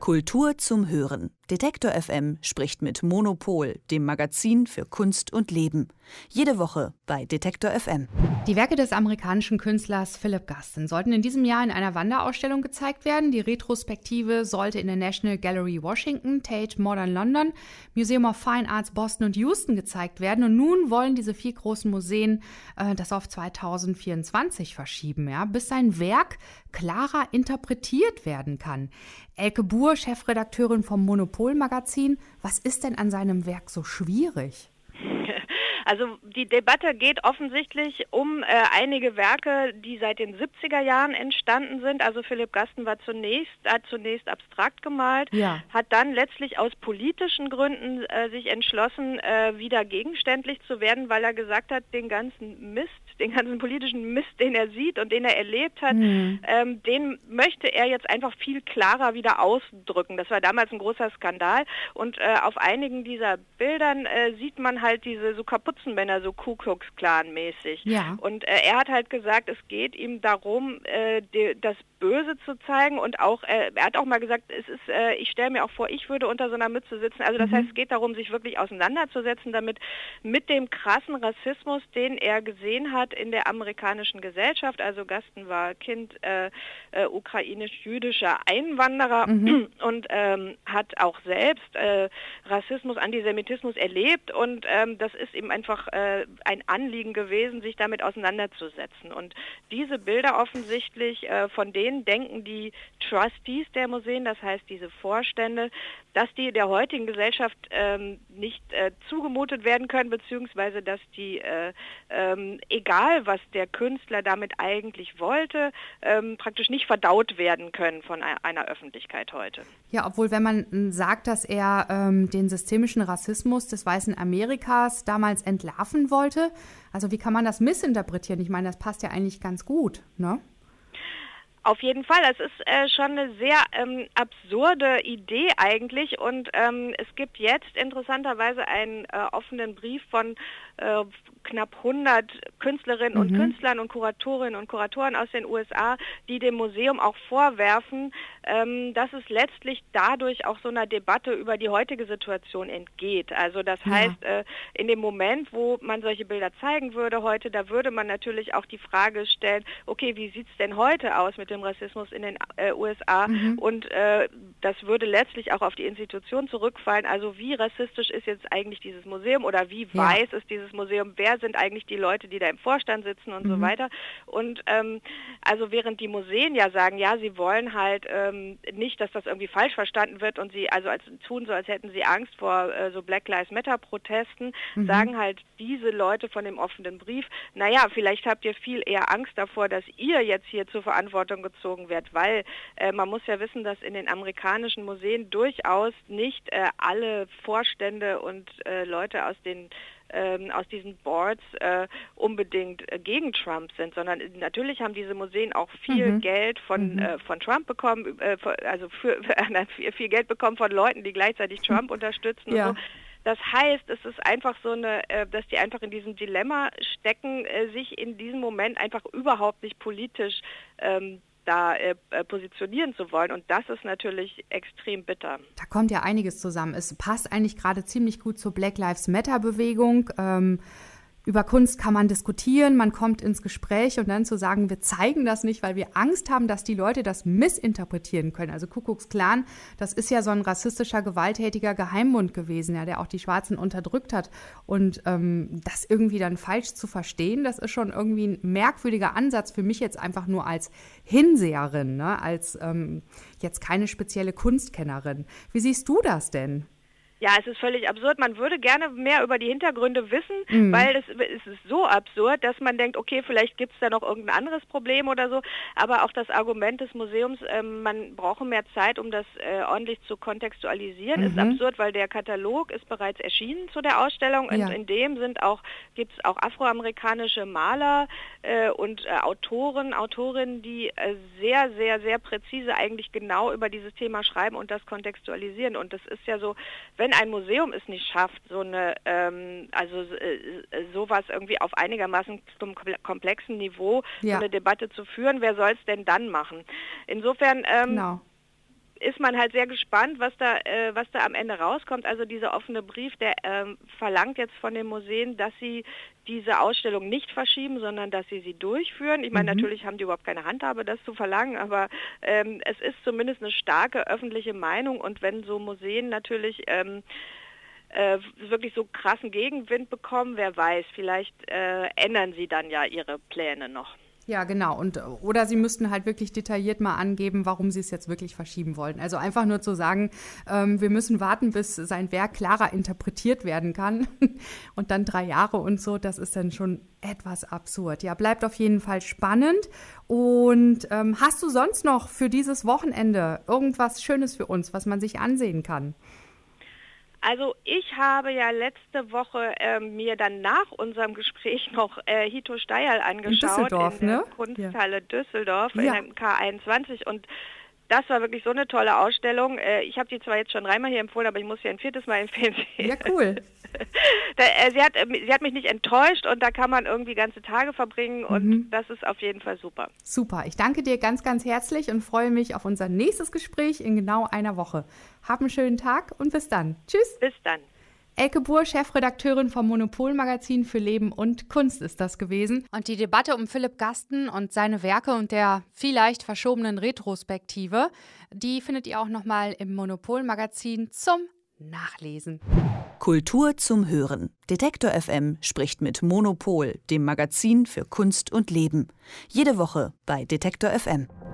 Kultur zum Hören. Detektor FM spricht mit Monopol, dem Magazin für Kunst und Leben. Jede Woche bei Detektor FM. Die Werke des amerikanischen Künstlers Philip Guston sollten in diesem Jahr in einer Wanderausstellung gezeigt werden. Die Retrospektive sollte in der National Gallery Washington, Tate Modern London, Museum of Fine Arts Boston und Houston gezeigt werden. Und nun wollen diese 4 großen Museen das auf 2024 verschieben, bis sein Werk klarer interpretiert werden kann. Elke Buhr, Chefredakteurin vom Monopol-Magazin. Was ist denn an seinem Werk so schwierig? Also die Debatte geht offensichtlich um einige Werke, die seit den 70er Jahren entstanden sind. Also Philip Guston hat zunächst abstrakt gemalt, hat dann letztlich aus politischen Gründen sich entschlossen, wieder gegenständlich zu werden, weil er gesagt hat, den ganzen politischen Mist, den er sieht und den er erlebt hat, den möchte er jetzt einfach viel klarer wieder ausdrücken. Das war damals ein großer Skandal und auf einigen dieser Bildern sieht man halt diese so Kapuzenmänner, so Ku Klux Klan mäßig. Ja. Und er hat halt gesagt, es geht ihm darum, das Böse zu zeigen und auch, er hat auch mal gesagt, ich stelle mir auch vor, ich würde unter so einer Mütze sitzen. Also das heißt, es geht darum, sich wirklich auseinanderzusetzen damit, mit dem krassen Rassismus, den er gesehen hat in der amerikanischen Gesellschaft. Also Guston war Kind ukrainisch-jüdischer Einwanderer und hat auch selbst Rassismus, Antisemitismus erlebt und das ist ihm einfach ein Anliegen gewesen, sich damit auseinanderzusetzen. Und diese Bilder offensichtlich, von denen denken die Trustees der Museen, das heißt diese Vorstände, dass die der heutigen Gesellschaft nicht zugemutet werden können, beziehungsweise dass die, egal was der Künstler damit eigentlich wollte, praktisch nicht verdaut werden können von einer Öffentlichkeit heute. Ja, obwohl wenn man sagt, dass er den systemischen Rassismus des weißen Amerikas damals entlarven wollte, also wie kann man das missinterpretieren? Ich meine, das passt ja eigentlich ganz gut, ne? Auf jeden Fall, das ist schon eine sehr absurde Idee eigentlich und es gibt jetzt interessanterweise einen offenen Brief von knapp 100 Künstlerinnen und Künstlern und Kuratorinnen und Kuratoren aus den USA, die dem Museum auch vorwerfen, dass es letztlich dadurch auch so einer Debatte über die heutige Situation entgeht. Also das heißt, in dem Moment, wo man solche Bilder zeigen würde heute, da würde man natürlich auch die Frage stellen, okay, wie sieht es denn heute aus mit dem Rassismus in den USA? Und das würde letztlich auch auf die Institution zurückfallen. Also wie rassistisch ist jetzt eigentlich dieses Museum oder wie weiß ist dieses Museum? Wer sind eigentlich die Leute, die da im Vorstand sitzen und so weiter? Und also während die Museen ja sagen, ja, sie wollen halt nicht, dass das irgendwie falsch verstanden wird und sie also tun so, als hätten sie Angst vor so Black Lives Matter Protesten, sagen halt diese Leute von dem offenen Brief, naja, vielleicht habt ihr viel eher Angst davor, dass ihr jetzt hier zur Verantwortung gezogen werdet, weil man muss ja wissen, dass in den amerikanischen Museen durchaus nicht alle Vorstände und Leute aus diesen Boards unbedingt gegen Trump sind, sondern natürlich haben diese Museen auch viel Geld von Trump bekommen, viel Geld bekommen von Leuten, die gleichzeitig Trump unterstützen und so. Das heißt, es ist einfach so dass die einfach in diesem Dilemma stecken, sich in diesem Moment einfach überhaupt nicht politisch positionieren zu wollen. Und das ist natürlich extrem bitter. Da kommt ja einiges zusammen. Es passt eigentlich gerade ziemlich gut zur Black Lives Matter-Bewegung. Über Kunst kann man diskutieren, man kommt ins Gespräch und dann zu sagen, wir zeigen das nicht, weil wir Angst haben, dass die Leute das missinterpretieren können. Also Ku Klux Klan, das ist ja so ein rassistischer, gewalttätiger Geheimbund gewesen, der auch die Schwarzen unterdrückt hat. Und das irgendwie dann falsch zu verstehen, das ist schon irgendwie ein merkwürdiger Ansatz für mich jetzt einfach nur als Hinseherin, ne? Als jetzt keine spezielle Kunstkennerin. Wie siehst du das denn? Ja, es ist völlig absurd. Man würde gerne mehr über die Hintergründe wissen, weil es ist so absurd, dass man denkt, okay, vielleicht gibt es da noch irgendein anderes Problem oder so. Aber auch das Argument des Museums, man brauche mehr Zeit, um das ordentlich zu kontextualisieren, ist absurd, weil der Katalog ist bereits erschienen zu der Ausstellung und in dem gibt es auch afroamerikanische Maler und Autorinnen, die sehr, sehr, sehr präzise eigentlich genau über dieses Thema schreiben und das kontextualisieren. Und das ist ja so, wenn ein Museum es nicht schafft, so eine, sowas irgendwie auf einigermaßen komplexen Niveau so eine Debatte zu führen, wer soll es denn dann machen? Insofern ist man halt sehr gespannt, was da am Ende rauskommt. Also dieser offene Brief, der verlangt jetzt von den Museen, dass sie diese Ausstellung nicht verschieben, sondern dass sie durchführen. Ich meine, natürlich haben die überhaupt keine Handhabe, das zu verlangen, aber es ist zumindest eine starke öffentliche Meinung. Und wenn so Museen natürlich wirklich so krassen Gegenwind bekommen, wer weiß, vielleicht ändern sie dann ja ihre Pläne noch. Ja, genau. Oder sie müssten halt wirklich detailliert mal angeben, warum sie es jetzt wirklich verschieben wollten. Also einfach nur zu sagen, wir müssen warten, bis sein Werk klarer interpretiert werden kann und dann 3 Jahre und so, das ist dann schon etwas absurd. Ja, bleibt auf jeden Fall spannend. Und hast du sonst noch für dieses Wochenende irgendwas Schönes für uns, was man sich ansehen kann? Also ich habe ja letzte Woche mir dann nach unserem Gespräch noch Hito Steyerl angeschaut in der Kunsthalle Düsseldorf in der K21 und das war wirklich so eine tolle Ausstellung. Ich habe die zwar jetzt schon 3-mal hier empfohlen, aber ich muss sie ein 4. Mal empfehlen. Ja, cool. Sie hat mich nicht enttäuscht und da kann man irgendwie ganze Tage verbringen und das ist auf jeden Fall super. Super. Ich danke dir ganz, ganz herzlich und freue mich auf unser nächstes Gespräch in genau einer Woche. Hab einen schönen Tag und bis dann. Tschüss. Bis dann. Elke Buhr, Chefredakteurin vom Monopol-Magazin für Leben und Kunst ist das gewesen. Und die Debatte um Philipp Gasten und seine Werke und der vielleicht verschobenen Retrospektive, die findet ihr auch nochmal im Monopol-Magazin zum Nachlesen. Kultur zum Hören. Detektor FM spricht mit Monopol, dem Magazin für Kunst und Leben. Jede Woche bei Detektor FM.